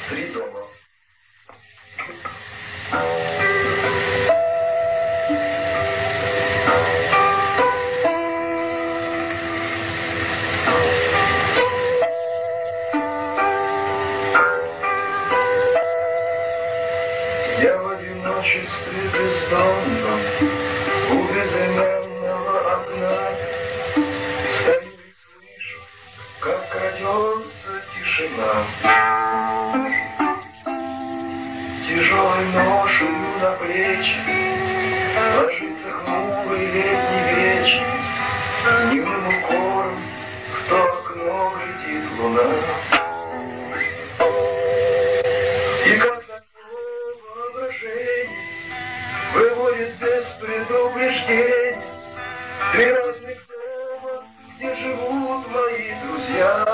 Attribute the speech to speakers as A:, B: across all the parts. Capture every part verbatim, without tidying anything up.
A: Три дома. Я в одиночестве бездомном у безымянного окна стою и слышу, как крадется тишина. Тяжелой ношею на плечи ложится хмурый летний вечер, дневным укором в то окно глядит луна. И как на воображение выводит без предупреждения три разных дома, где живут мои друзья.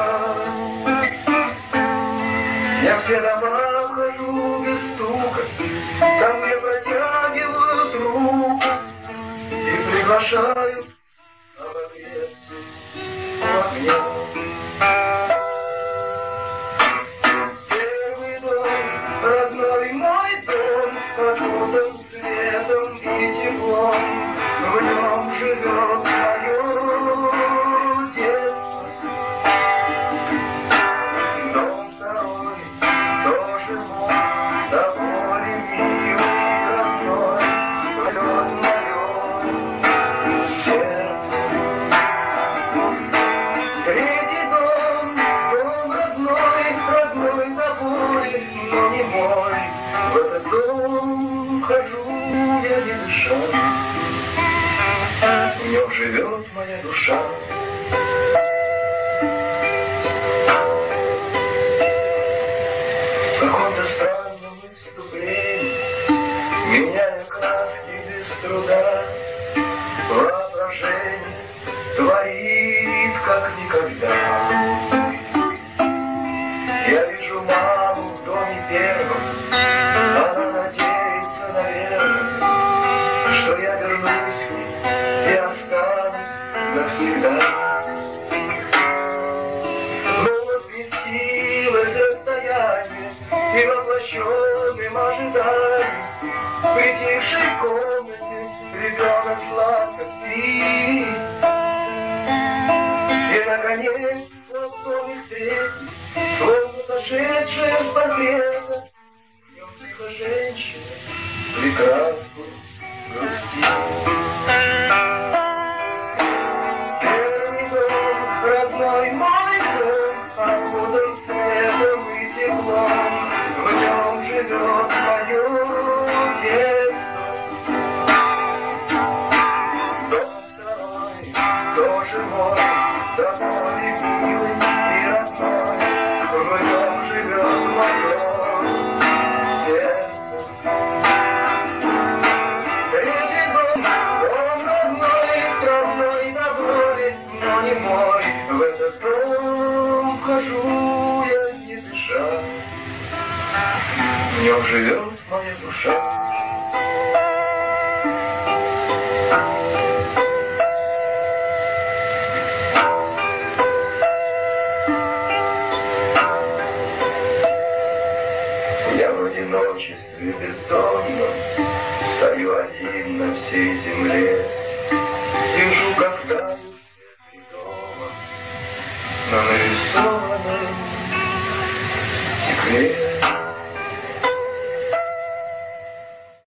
A: Я в те дома хожу без стука, там, где протягивают руку и приглашают обогреться у огня. Первый дом, родной мой дом, окутан светом и теплом, в нем живет мое детство. Дом второй тоже мой, до боли милый и родной, поет мое сердце. Третий дом, дом родной, родной до боли, но не мой. В этот дом хожу я не дыша, в нем живет моя душа. В каком-то странном выступлении, меняя краски без труда, воображение творит как никогда. Я вижу маму в доме первом, она надеется, наверное, что я вернусь к ней и останусь навсегда. Но сместилось расстояние, и воплощенным ожиданием в притихшей комнате ребенок сладко спит. И, наконец, вот домик третий, словно сошедшая с портрета, в нем тихо женщина прекрасно грустит. Первый дом, родной мой дом, окутан светом и теплом, в нем живет мое детство. Дом второй тоже мой, до боли милый и родной, в нем живет мое сердце. Третий дом, дом родной, родной до боли, но не мой. В этот дом хожу я не дыша, в нем живет моя душа. Я в одиночестве бездомном стою один на всей земле, слежу, как тают все три дома на нарисованном стекле.